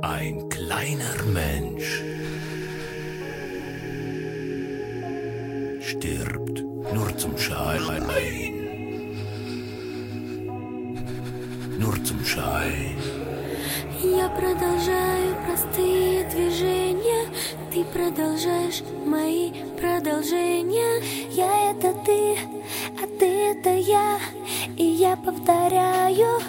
Ein kleiner Mensch stirbt nur zum Schein. Nur zum Schein. Я продолжаю простые движения, ты продолжаешь мои продолжения. Я это ты, а ты это я. И я повторяю.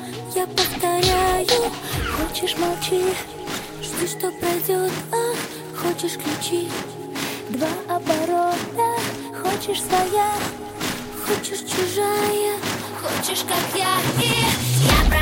Хочешь молчи, жди, что пройдет, хочешь ключи, два оборота. Хочешь своя, хочешь чужая, хочешь как я. И я